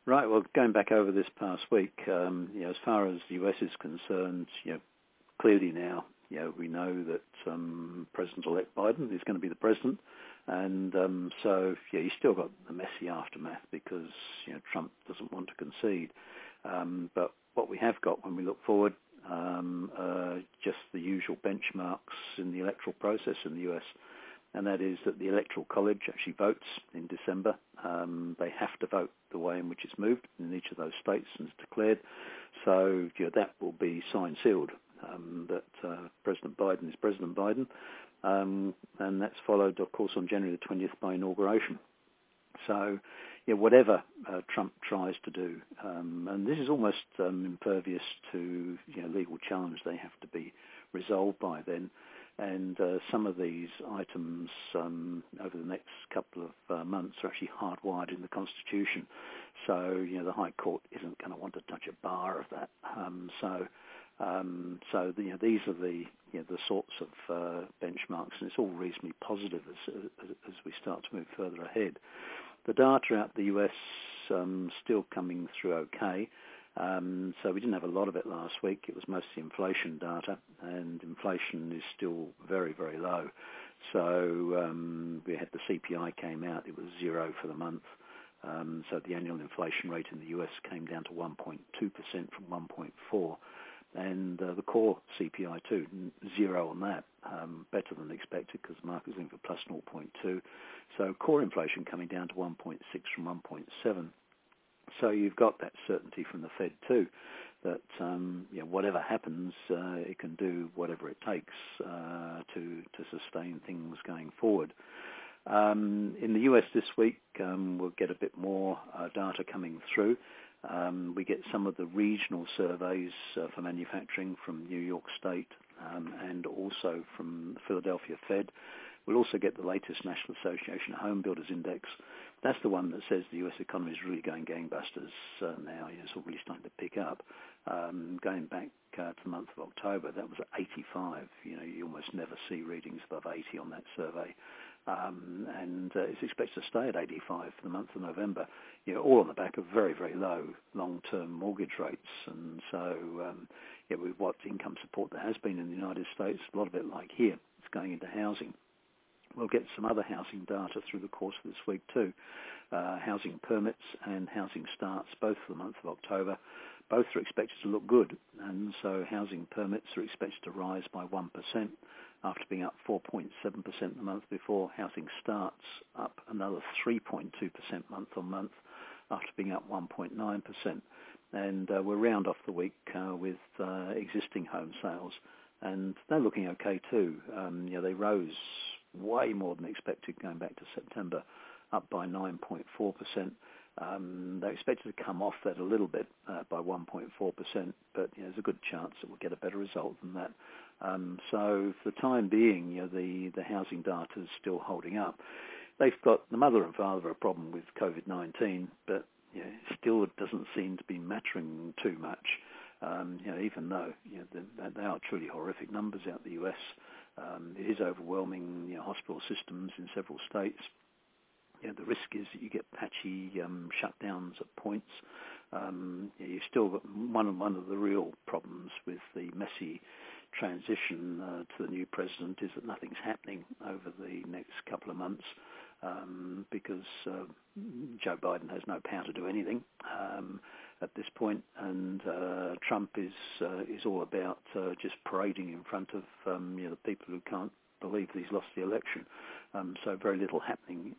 Right. Well, going back over this past week, as far as the US is concerned, clearly now, we know that President-elect Biden is going to be the president, and so you still got the messy aftermath because Trump doesn't want to concede. But what we have got when we look forward, just the usual benchmarks in the electoral process in the US. And that is that the Electoral College actually votes in December. They have to vote the way in which it's moved in each of those states and it's declared. So that will be signed, sealed, that President Biden is President Biden. And that's followed, of course, on January the 20th by inauguration. So whatever Trump tries to do, and this is almost impervious to legal challenge, they have to be resolved by then. And some of these items over the next couple of months are actually hardwired in the Constitution. So, the High Court isn't going to want to touch a bar of that. These are the sorts of benchmarks, and it's all reasonably positive as we start to move further ahead. The data out the US still coming through okay. So we didn't have a lot of it last week. It was mostly inflation data, and inflation is still very, very low. So we had the CPI came out. It was 0 for the month. So the annual inflation rate in the US came down to 1.2% from 1.4%. And the core CPI too, 0 on that, better than expected because the market was looking for plus 0.2. So core inflation coming down to 1.6 from 1.7. So you've got that certainty from the Fed too, that whatever happens, it can do whatever it takes to sustain things going forward. In the US this week, we'll get a bit more data coming through. We get some of the regional surveys for manufacturing from New York State and also from the Philadelphia Fed. We'll also get the latest National Association of Home Builders Index. That's the one that says the US economy is really going gangbusters now. It's all really starting to pick up. Going back to the month of October, that was at 85. You almost never see readings above 80 on that survey. And it's expected to stay at 85 for the month of November, all on the back of very, very low long-term mortgage rates. And so, with what income support there has been in the United States, a lot of it like here, it's going into housing. We'll get some other housing data through the course of this week too. Housing permits and housing starts, both for the month of October, both are expected to look good. And so housing permits are expected to rise by 1% after being up 4.7% the month before. Housing starts up another 3.2% month on month after being up 1.9%. And we'll round off the week with existing home sales. And they're looking okay too. They rose way more than expected going back to September, up by 9.4%. They're expected to come off that a little bit by 1.4%, but there's a good chance that we'll get a better result than that. So for the time being, the housing data is still holding up. They've got the mother and father of a problem with COVID-19, but still it doesn't seem to be mattering too much. Even though they are truly horrific numbers out the US. It is overwhelming hospital systems in several states. The risk is that you get patchy shutdowns at points. You've still got one of the real problems with the messy transition to the new president is that nothing's happening over the next couple of months because Joe Biden has no power to do anything at this point, and Trump is all about just parading in front of the people who can't believe that he's lost the election. So very little happening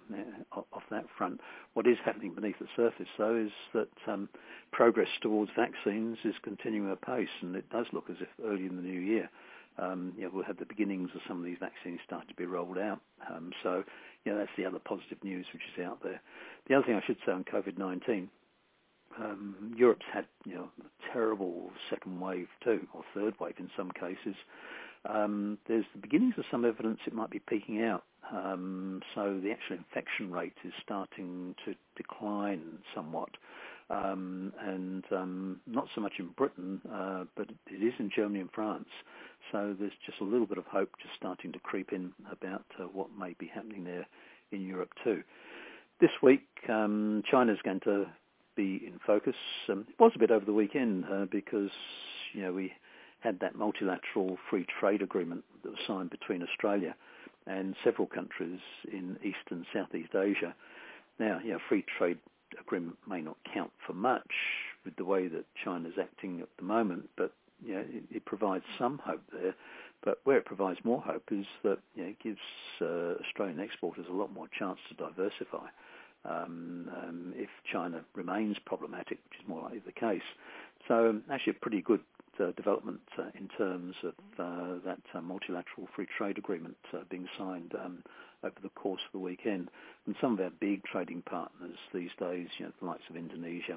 off that front. What is happening beneath the surface, though, is that progress towards vaccines is continuing apace, and it does look as if early in the new year we'll have the beginnings of some of these vaccines starting to be rolled out. So that's the other positive news which is out there. The other thing I should say on COVID-19, Europe's had a terrible second wave too, or third wave in some cases. There's the beginnings of some evidence it might be peaking out. So the actual infection rate is starting to decline somewhat. And not so much in Britain, but it is in Germany and France. So there's just a little bit of hope just starting to creep in about what may be happening there in Europe too. This week, China's going to be in focus. It was a bit over the weekend because, we had that multilateral free trade agreement that was signed between Australia and several countries in East and Southeast Asia. Now, free trade agreement may not count for much with the way that China's acting at the moment, but it provides some hope there. But where it provides more hope is that it gives Australian exporters a lot more chance to diversify. If China remains problematic, which is more likely the case. So actually a pretty good development in terms of that multilateral free trade agreement being signed over the course of the weekend. And some of our big trading partners these days, the likes of Indonesia,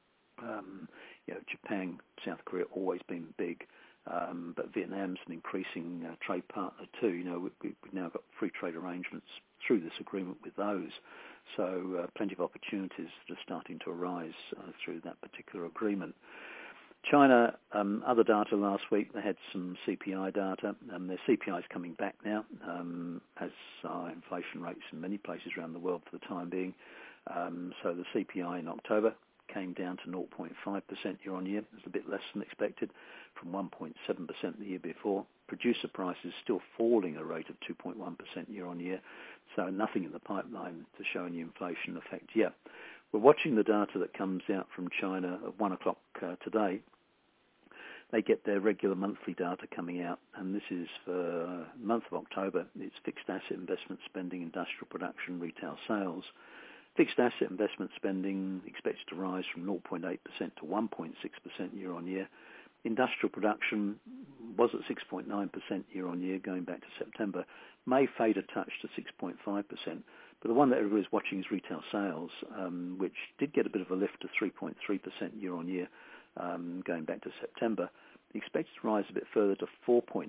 Japan, South Korea, always been big. But Vietnam's an increasing trade partner too. We've now got free trade arrangements through this agreement with those. So plenty of opportunities that are starting to arise through that particular agreement. China, other data last week, they had some CPI data. Their CPI is coming back now, as are inflation rates in many places around the world for the time being. So the CPI in October came down to 0.5% year on year. It was a bit less than expected, from 1.7% the year before. Producer prices still falling at a rate of 2.1% year on year, so nothing in the pipeline to show any inflation effect yet. We're watching the data that comes out from China at 1 o'clock today. They get their regular monthly data coming out, and this is for the month of October. It's fixed asset investment spending, industrial production, retail sales. Fixed asset investment spending expected to rise from 0.8% to 1.6% year on year. Industrial production was at 6.9% year on year going back to September. May fade a touch to 6.5%, but the one that everybody's watching is retail sales, which did get a bit of a lift to 3.3% year on year going back to September. Expected to rise a bit further to 4.9%.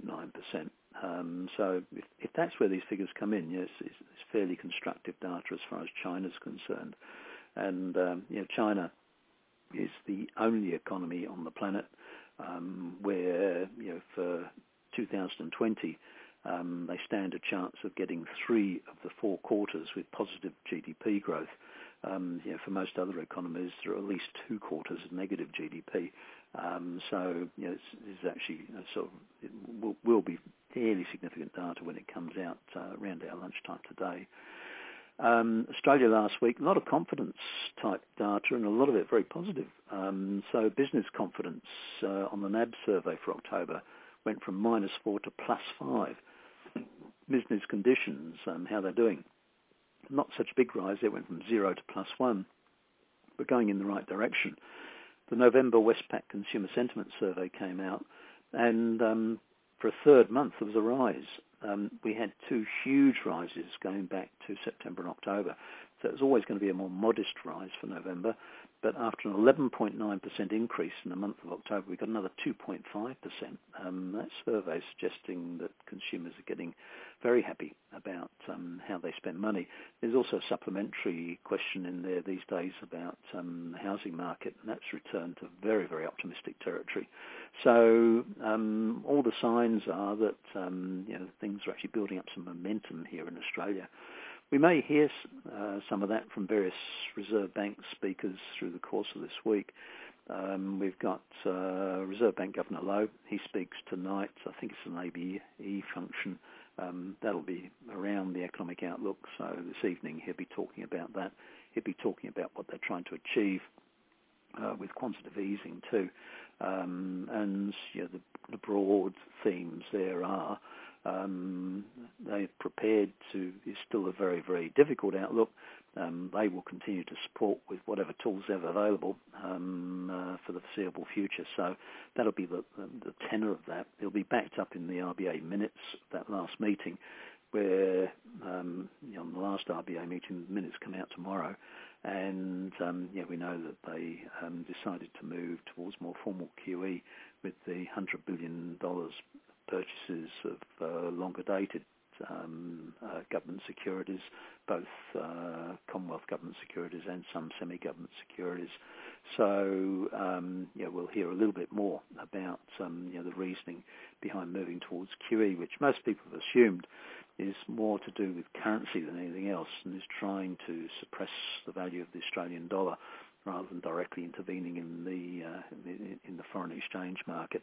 So if that's where these figures come in, yes, it's fairly constructive data as far as China's concerned. And China is the only economy on the planet where for 2020 they stand a chance of getting 3 of the 4 quarters with positive GDP growth. For most other economies, there are at least 2 quarters of negative GDP. So it's actually it will be fairly significant data when it comes out around our lunchtime today. Australia last week, a lot of confidence type data and a lot of it very positive. So business confidence on the NAB survey for October went from -4 to +5. Business conditions, how they're doing. Not such a big rise, it went from 0 to +1, but going in the right direction. The November Westpac Consumer Sentiment Survey came out, and for a third month there was a rise. We had 2 huge rises going back to September and October, so it was always going to be a more modest rise for November. But after an 11.9% increase in the month of October, we got another 2.5%. That survey is suggesting that consumers are getting very happy about how they spend money. There's also a supplementary question in there these days about the housing market, and that's returned to very, very optimistic territory. So all the signs are that things are actually building up some momentum here in Australia. We may hear some of that from various Reserve Bank speakers through the course of this week. We've got Reserve Bank Governor Lowe. He speaks tonight. I think it's an ABE function. That'll be around the economic outlook. So this evening he'll be talking about that. He'll be talking about what they're trying to achieve with quantitative easing too. And the broad themes there are they're prepared to, it's still a very, very difficult outlook. They will continue to support with whatever tools they have available for the foreseeable future. So that'll be the tenor of that. It'll be backed up in the RBA minutes of that last meeting, where on the last RBA meeting, the minutes come out tomorrow, and we know that they decided to move towards more formal QE with the $100 billion purchases of longer-dated government securities, both Commonwealth government securities and some semi-government securities. So we'll hear a little bit more about the reasoning behind moving towards QE, which most people have assumed is more to do with currency than anything else, and is trying to suppress the value of the Australian dollar. rather than directly intervening in the foreign exchange market.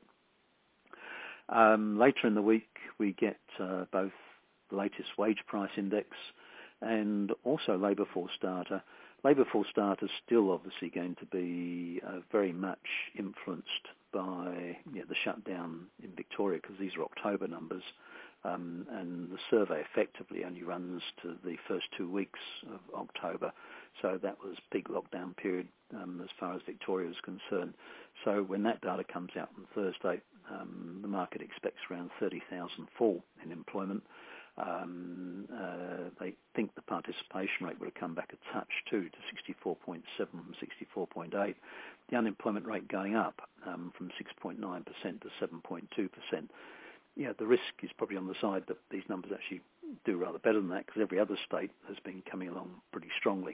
Later in the week, we get both the latest wage price index and also labour force data. Labour force data is still obviously going to be very much influenced by the shutdown in Victoria, because these are October numbers, and the survey effectively only runs to the first 2 weeks of October. So that was peak lockdown period as far as Victoria is concerned. So when that data comes out on Thursday, the market expects around 30,000 fall in employment. They think the participation rate would have come back a touch too, to 64.7 from 64.8. The unemployment rate going up from 6.9% to 7.2%. The risk is probably on the side that these numbers actually do rather better than that, because every other state has been coming along pretty strongly.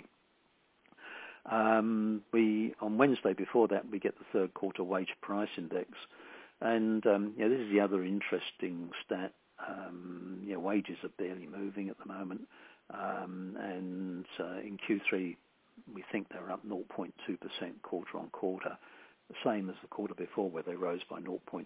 On Wednesday before that, we get the third quarter wage price index. And this is the other interesting stat. Wages are barely moving at the moment. And in Q3, we think they're up 0.2% quarter on quarter, the same as the quarter before where they rose by 0.2%.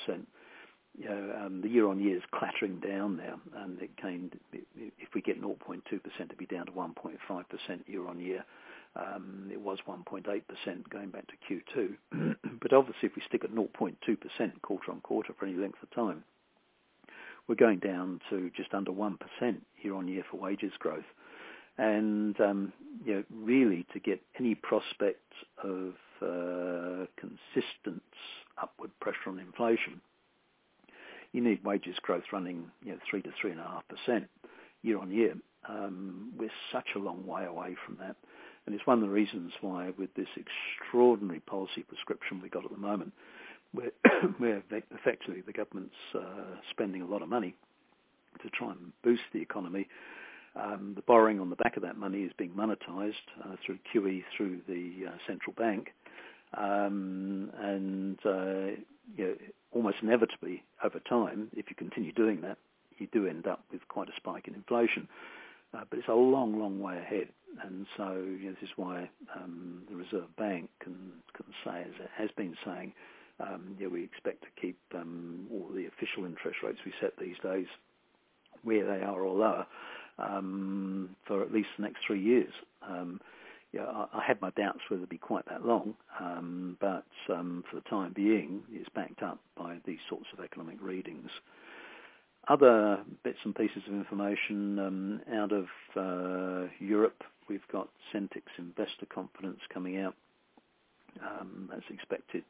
The year-on-year is clattering down now, and if we get 0.2%, it'd be down to 1.5% year-on-year. It was 1.8% going back to Q2. But obviously, if we stick at 0.2% quarter-on-quarter for any length of time, we're going down to just under 1% year-on-year for wages growth. And, really to get any prospect of consistent upward pressure on inflation, you need wages growth running 3 to 3.5% year-on-year. We're such a long way away from that. And it's one of the reasons why, with this extraordinary policy prescription we got at the moment, where effectively the government's spending a lot of money to try and boost the economy. The borrowing on the back of that money is being monetised through QE, through the central bank, and almost inevitably over time, if you continue doing that, you do end up with quite a spike in inflation. But it's a long, long way ahead, and so this is why the Reserve Bank can say, as it has been saying, we expect to keep all the official interest rates we set these days where they are or lower for at least the next 3 years. I had my doubts whether it'd be quite that long, but for the time being, it's backed up by these sorts of economic readings. Other bits and pieces of information out of Europe, we've got Centix investor confidence coming out as expected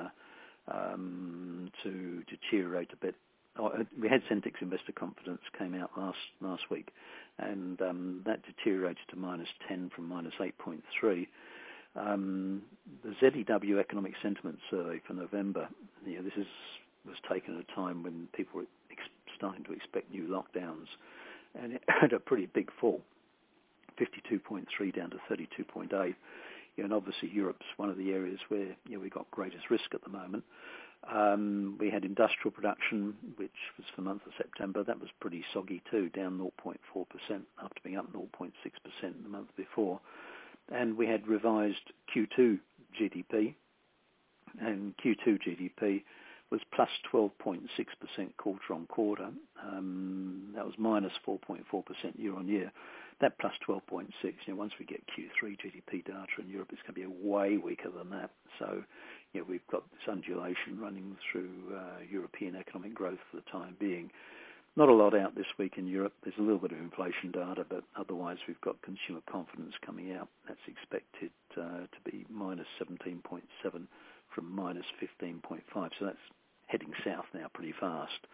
to deteriorate a bit. We had Centix investor confidence came out last week, and that deteriorated to -10 from -8.3. The ZEW Economic Sentiment Survey for November, was taken at a time when people were starting to expect new lockdowns, and it had a pretty big fall, 52.3 down to 32.8. And obviously Europe's one of the areas where we've got greatest risk at the moment. We had industrial production, which was for the month of September. That was pretty soggy too, down 0.4% after being up 0.6% the month before. And we had revised Q2 GDP, and Q2 GDP was plus 12.6% quarter on quarter. That was minus 4.4% year on year. That plus 12.6, once we get Q3 GDP data in Europe, it's going to be way weaker than that. So, we've got this undulation running through European economic growth for the time being. Not a lot out this week in Europe. There's a little bit of inflation data, but otherwise we've got consumer confidence coming out. That's expected to be minus 17.7 from minus 15.5. So that's heading south now pretty fast.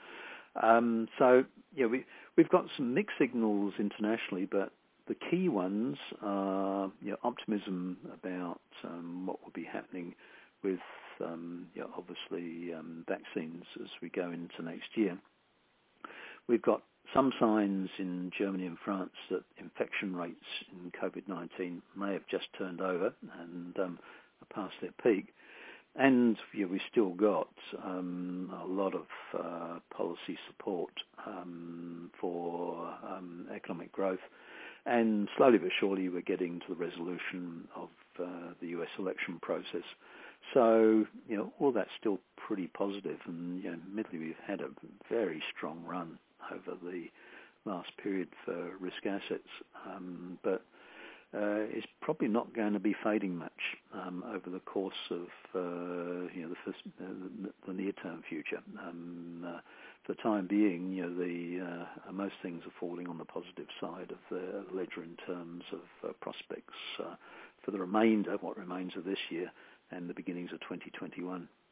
We've got some mixed signals internationally, but the key ones are optimism about what will be happening with obviously vaccines as we go into next year. We've got some signs in Germany and France that infection rates in COVID-19 may have just turned over and are past their peak. And we've still got a lot of policy support for economic growth. And slowly but surely we're getting to the resolution of the US election process. So, all that's still pretty positive, and admittedly we've had a very strong run over the last period for risk assets, but it's probably not going to be fading much over the course of the near-term future. For the time being, most things are falling on the positive side of the ledger in terms of prospects for the what remains of this year and the beginnings of 2021.